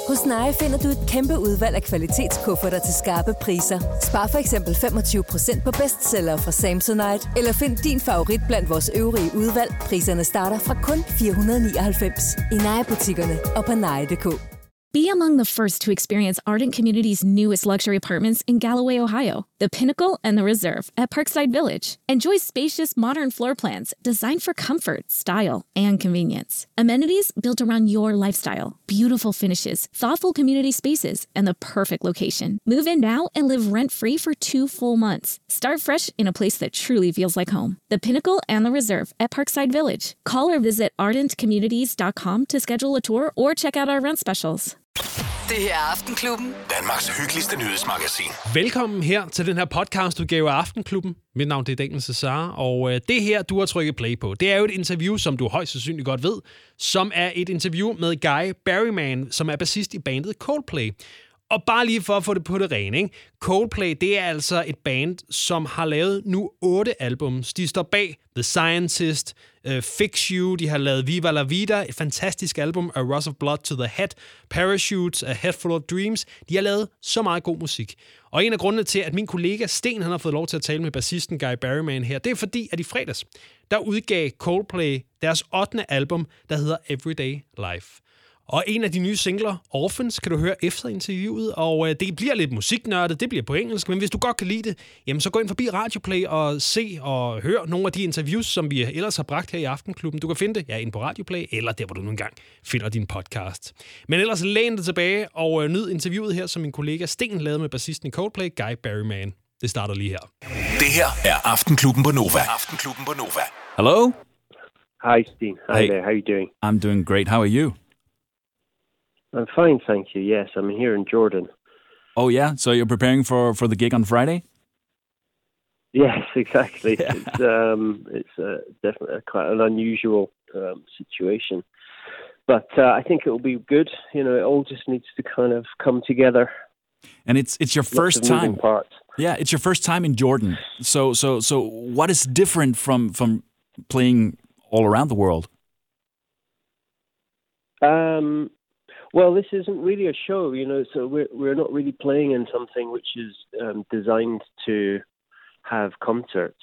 Hos Nye finder du et kæmpe udvalg af kvalitetskufferter til skarpe priser. Spar for eksempel 25% på bestsellere fra Samsonite, eller find din favorit blandt vores øvrige udvalg. Priserne starter fra kun 499 i Nye-butikkerne og på nye.dk. Be among the first to experience Ardent Community's newest luxury apartments in Galloway, Ohio, the Pinnacle and the Reserve at Parkside Village. Enjoy spacious, modern floor plans designed for comfort, style, and convenience. Amenities built around your lifestyle, beautiful finishes, thoughtful community spaces, and the perfect location. Move in now and live rent-free for 2 full months. Start fresh in a place that truly feels like home. The Pinnacle and the Reserve at Parkside Village. Call or visit ardentcommunities.com to schedule a tour or check out our rent specials. Det her er Aftenklubben. Danmarks hyggeligste nyhedsmagasin. Velkommen her til den her podcastudgave af Aftenklubben. Mit navn er Daniel Cesar, og det her, du har trykket play på, det er jo et interview, som du højst sandsynligt godt ved, som er et interview med Guy Berryman, som er bassist i bandet Coldplay. Og bare lige for at få det på det rene, ikke? Coldplay, det er altså et band, som har lavet nu 8 albums. De står bag The Scientist, Fix You, de har lavet Viva La Vida, et fantastisk album, A Rush of Blood to the Head, Parachutes, A Head Full of Dreams. De har lavet så meget god musik. Og en af grundene til, at min kollega Sten han har fået lov til at tale med bassisten Guy Berryman her, det er fordi, at i fredags, der udgav Coldplay deres 8. album, der hedder Everyday Life. Og en af de nye singler, Orphans, kan du høre efter interviewet, og det bliver lidt musiknørdet, det bliver på engelsk, men hvis du godt kan lide det, jamen så gå ind forbi Radioplay og se og hør nogle af de interviews, som vi ellers har bragt her i Aftenklubben. Du kan finde det inde på Radioplay, eller der, hvor du nu engang finder din podcast. Men ellers læn dig tilbage og nyd interviewet her, som min kollega Sten lavede med bassisten i Coldplay, Guy Berryman. Det starter lige her. Det her er Aftenklubben på Nova. Aftenklubben på Nova. Hello? Hi, Steen. Hi there. How are you doing? I'm doing great. How are you? I'm fine, thank you. Yes, I'm here in Jordan. Oh, yeah? So you're preparing for the gig on Friday? Yes, exactly. Yeah. It's definitely quite an unusual situation. But I think it will be good. You know, it all just needs to kind of come together. And it's your first time. Parts. Yeah, it's your first time in Jordan. So what is different from playing all around the world? Well, this isn't really a show, you know, so we're not really playing in something which is designed to have concerts.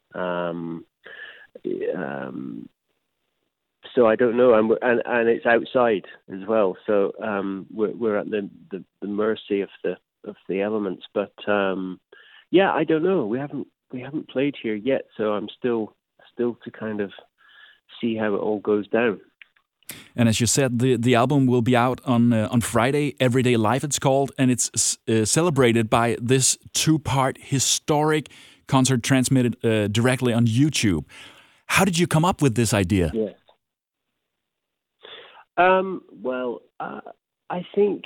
So I don't know, and it's outside as well, so we're at the mercy of the elements. But yeah, I don't know. We haven't played here yet, so I'm still to kind of see how it all goes down. And as you said, the album will be out on Friday, Everyday Life it's called, and it's celebrated by this 2-part historic concert transmitted directly on YouTube. How did you come up with this idea? Yes. Well, I think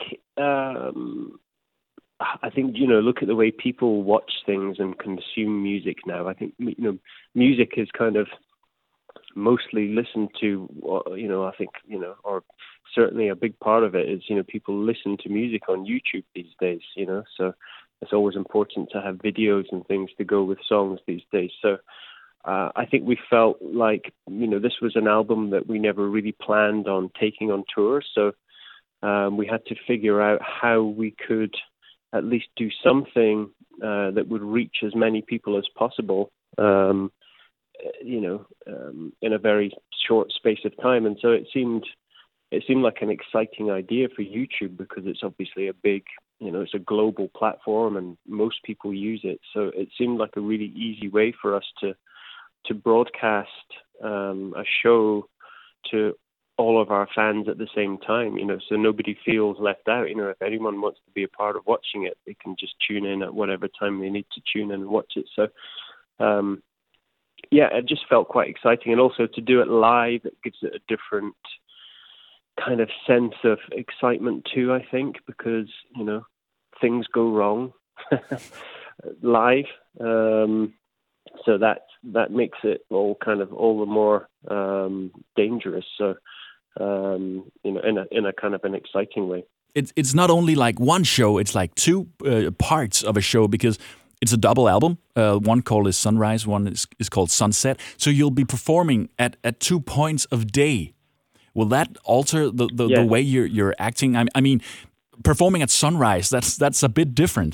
you know, look at the way people watch things and consume music now. I think, you know, music is kind of mostly listened to, you know, I think, you know, or certainly a big part of it is, you know, people listen to music on YouTube these days, you know, so it's always important to have videos and things to go with songs these days. So I think we felt like, you know, this was an album that we never really planned on taking on tour, so we had to figure out how we could at least do something that would reach as many people as possible, you know, in a very short space of time. And so it seemed like an exciting idea for YouTube, because it's obviously a big, you know, it's a global platform and most people use it. So it seemed like a really easy way for us to broadcast a show to all of our fans at the same time, you know, so nobody feels left out. You know, if anyone wants to be a part of watching it, they can just tune in at whatever time they need to tune in and watch it. So, yeah, it just felt quite exciting. And also to do it live, it gives it a different kind of sense of excitement too, I think, because, you know, things go wrong live. So that makes it all kind of all the more dangerous. So, you know, in a kind of an exciting way. It's not only like one show; it's like 2 parts of a show, because it's a double album. One called is Sunrise, one is called Sunset. So you'll be performing at 2 points of day. Will that alter the way you're acting? I mean, performing at sunrise, that's a bit different.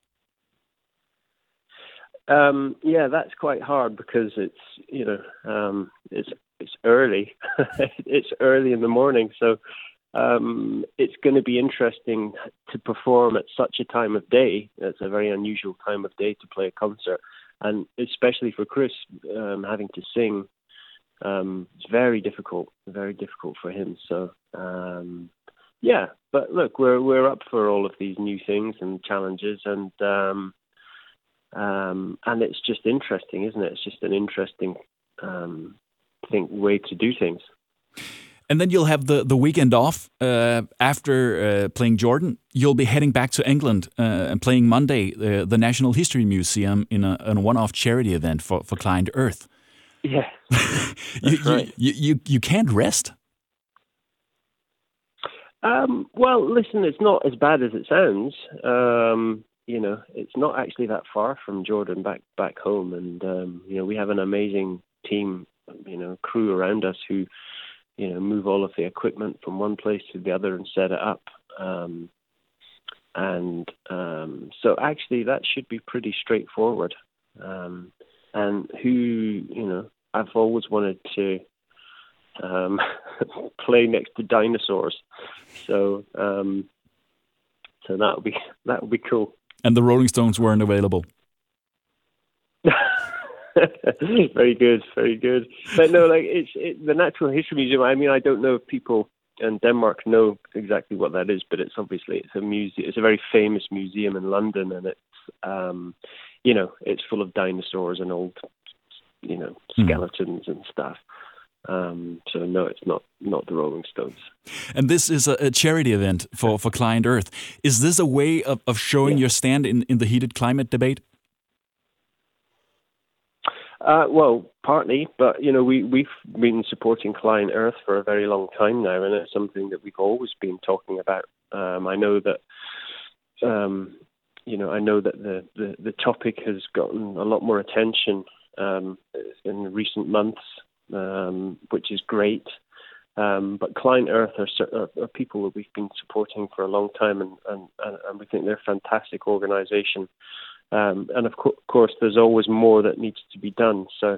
That's quite hard because it's it's early. It's early in the morning, so it's going to be interesting to perform at such a time of day. It's a very unusual time of day to play a concert, and especially for Chris, having to sing, it's very difficult for him. So but look, we're up for all of these new things and challenges, and it's just interesting, isn't it? It's just an interesting way to do things. And then you'll have the weekend off after playing Jordan. You'll be heading back to England and playing Monday, the National History Museum in a one-off charity event for Client Earth. Yeah, right. You can't rest. Well, listen, it's not as bad as it sounds. It's not actually that far from Jordan back home, and we have an amazing team, crew around us who, move all of the equipment from one place to the other and set it up. So actually that should be pretty straightforward. And I've always wanted to play next to dinosaurs. So that would be cool. And the Rolling Stones weren't available. Very good. But no, the Natural History Museum. I mean, I don't know if people in Denmark know exactly what that is, but it's a museum. It's a very famous museum in London, and it's it's full of dinosaurs and old skeletons and stuff. So no, it's not the Rolling Stones. And this is a charity event for Client Earth. Is this a way of showing your stand in the heated climate debate? Well, partly, but we've been supporting Client Earth for a very long time now, and it's something that we've always been talking about. I know that the topic has gotten a lot more attention in recent months, which is great. But Client Earth are people that we've been supporting for a long time, and we think they're a fantastic organisation. And of course, there's always more that needs to be done. So,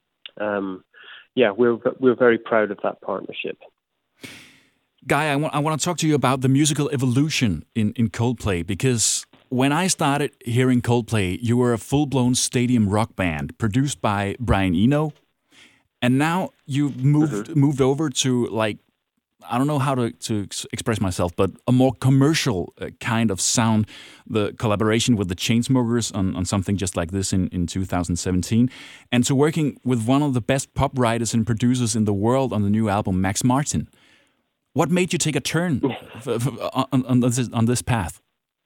we're very proud of that partnership. Guy, I want to talk to you about the musical evolution in Coldplay, because when I started hearing Coldplay, you were a full-blown stadium rock band produced by Brian Eno, and now you've moved over to I don't know how to express myself, but a more commercial kind of sound. The collaboration with the Chainsmokers on something just like this in 2017, and to working with one of the best pop writers and producers in the world on the new album, Max Martin. What made you take a turn on this path?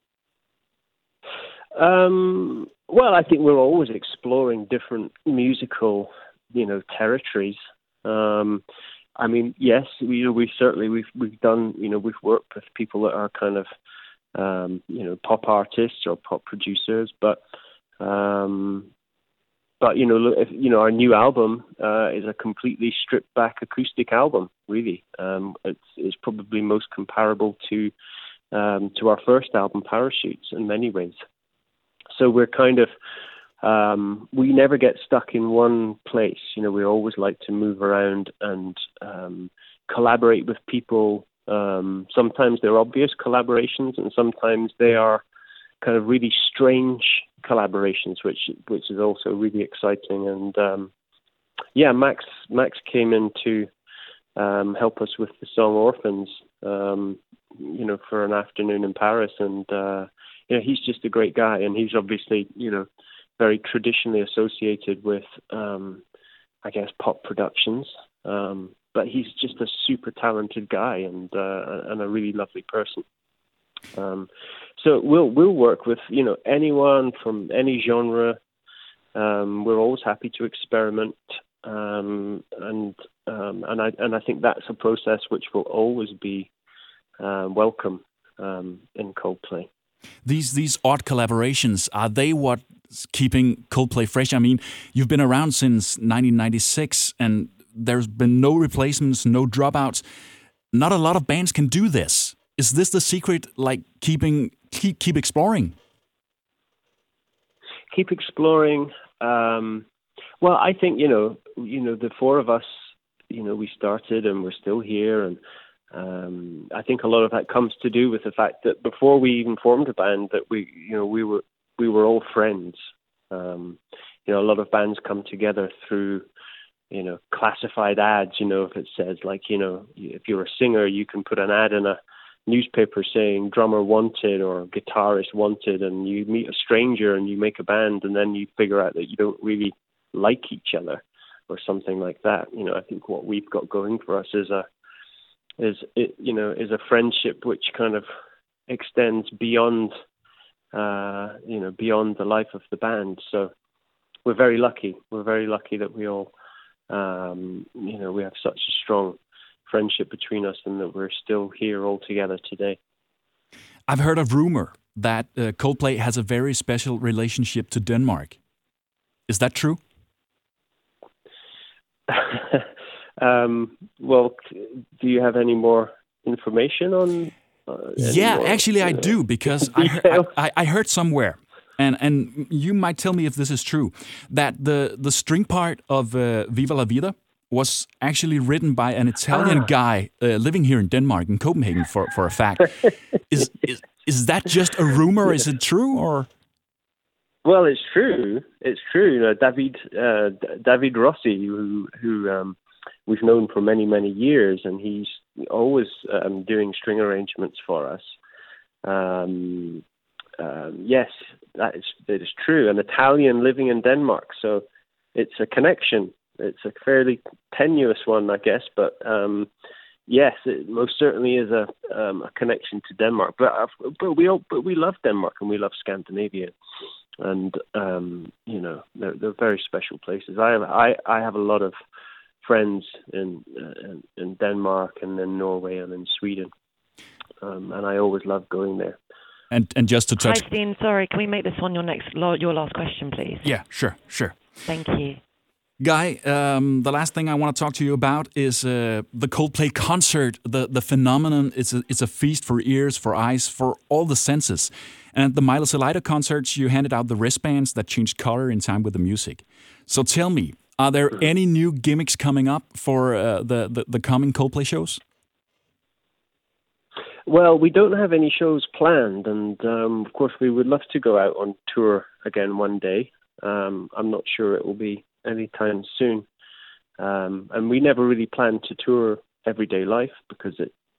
Well, I think we're always exploring different musical, territories. I mean, yes, we've done, we've worked with people that are kind of, pop artists or pop producers, but our new album is a completely stripped back acoustic album. Really, it's probably most comparable to our first album, Parachutes, in many ways. So we're kind of we never get stuck in one place. We always like to move around and collaborate with people. Sometimes they're obvious collaborations, and sometimes they are kind of really strange collaborations, which is also really exciting. And Max came in to help us with the song Orphans, for an afternoon in Paris, and he's just a great guy, and he's obviously very traditionally associated with, pop productions. But he's just a super talented guy and a really lovely person. So we'll work with anyone from any genre. We're always happy to experiment, and I think that's a process which will always be welcome in Coldplay. These odd collaborations, are they what's keeping Coldplay fresh? I mean, you've been around since 1996, and there's been no replacements, no dropouts. Not a lot of bands can do this. Is this the secret, like keep exploring? Keep exploring. Well, I think, the four of us, we started and we're still here. And I think a lot of that comes to do with the fact that before we even formed a band, that we were all friends. A lot of bands come together through, classified ads. If it says if you're a singer, you can put an ad in a newspaper saying drummer wanted or guitarist wanted, and you meet a stranger and you make a band, and then you figure out that you don't really like each other or something like that. I think what we've got going for us is a friendship which kind of extends beyond beyond the life of the band. So we're very lucky. We're very lucky that we all we have such a strong friendship between us, and that we're still here all together today. I've heard a rumor that Coldplay has a very special relationship to Denmark. Is that true? Well, do you have any more information on? Actually, I do, because I heard somewhere, and you might tell me if this is true, that the string part of Viva la Vida was actually written by an Italian guy living here in Denmark, in Copenhagen, for a fact. Is that just a rumor? Is it true, or? Well, it's true. It's true. David Rossi, who we've known for many, many years, and he's always doing string arrangements for us. Yes, that is true. An Italian living in Denmark, so it's a connection. It's a fairly tenuous one, I guess, but yes, it most certainly is a connection to Denmark. But we love Denmark, and we love Scandinavia, and they're very special places. I have a lot of friends in Denmark and in Norway and in Sweden, and I always love going there. And just to touch. Hi, Steen. Sorry, can we make this one your last question, please? Yeah, sure. Thank you. Guy, the last thing I want to talk to you about is the Coldplay concert, the phenomenon. It's a feast for ears, for eyes, for all the senses. And at the Miley Cyrus concerts, you handed out the wristbands that change color in time with the music. So tell me, are there any new gimmicks coming up for the coming Coldplay shows? Well, we don't have any shows planned, and of course we would love to go out on tour again one day. I'm not sure it will be anytime soon, and we never really planned to tour Everyday Life because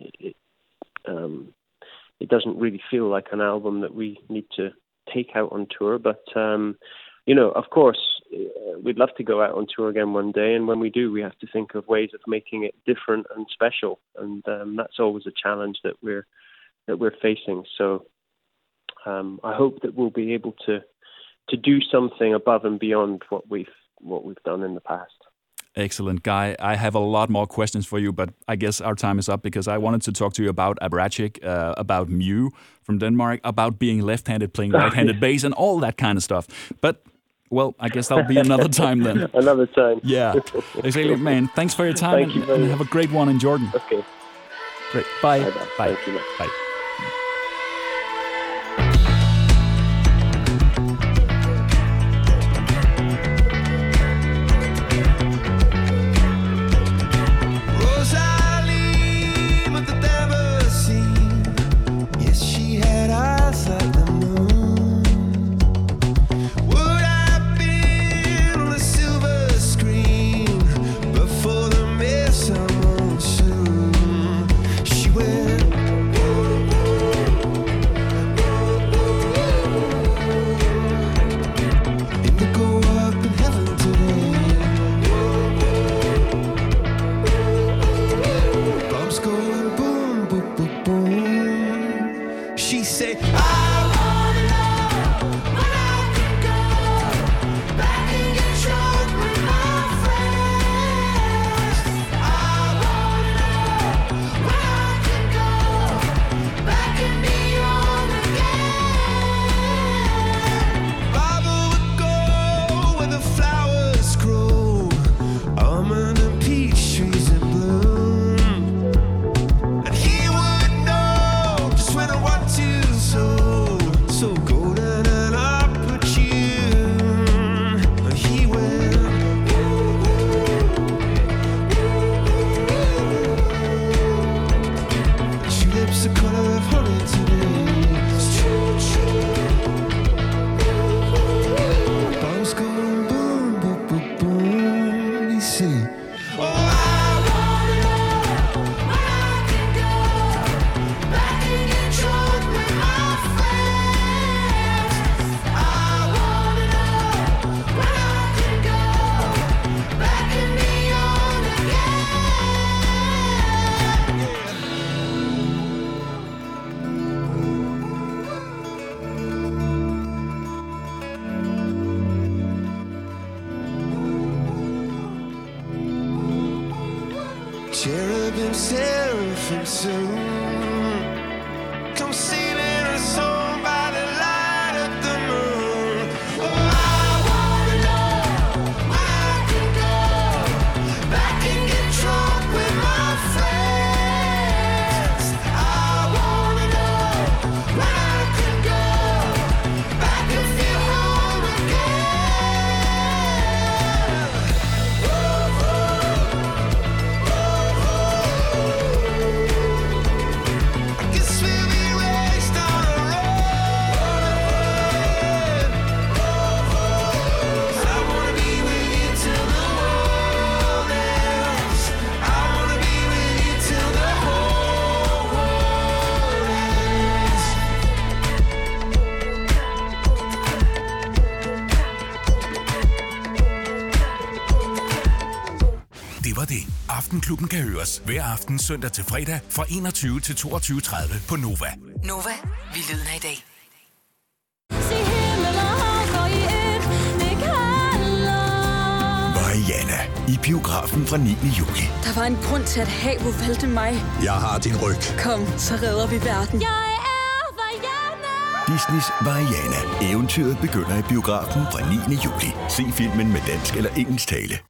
it doesn't really feel like an album that we need to take out on tour. But of course, we'd love to go out on tour again one day, and when we do, we have to think of ways of making it different and special, and that's always a challenge that we're facing. So I hope that we'll be able to do something above and beyond what we've done in the past. Excellent, Guy. I have a lot more questions for you, but I guess our time is up, because I wanted to talk to you about Apparatchik, about Mew from Denmark, about being left-handed playing right-handed bass, and all that kind of stuff. But, well, I guess that'll be another time then. Another time. Yeah. Exactly, man. Thanks for your time, and have a great one in Jordan. Okay. Great. Bye. Bye. Thank you, man. Bye. Peace. so golden an opportune. He will. Tulips the color of honey today. Bombs going boom, boom, boom, boom. You see. Cherubim, seraphim soon come sailing a song by the light of the moon. Oh, I wanna know where I can go back and get drunk with my friends. I wanna know where I can go back and feel home again. Det var det. Aftenklubben kan høres hver aften søndag til fredag fra 21 til 22:30 på Nova. Nova, vi lyden af i dag. Mariana i biografen fra 9. juli. Der var en grund til, at havet valgte mig. Jeg har din ryg. Kom, så redder vi verden. Jeg er Mariana. Disneys Mariana. Eventyret begynder i biografen fra 9. juli. Se filmen med dansk eller engelsk tale.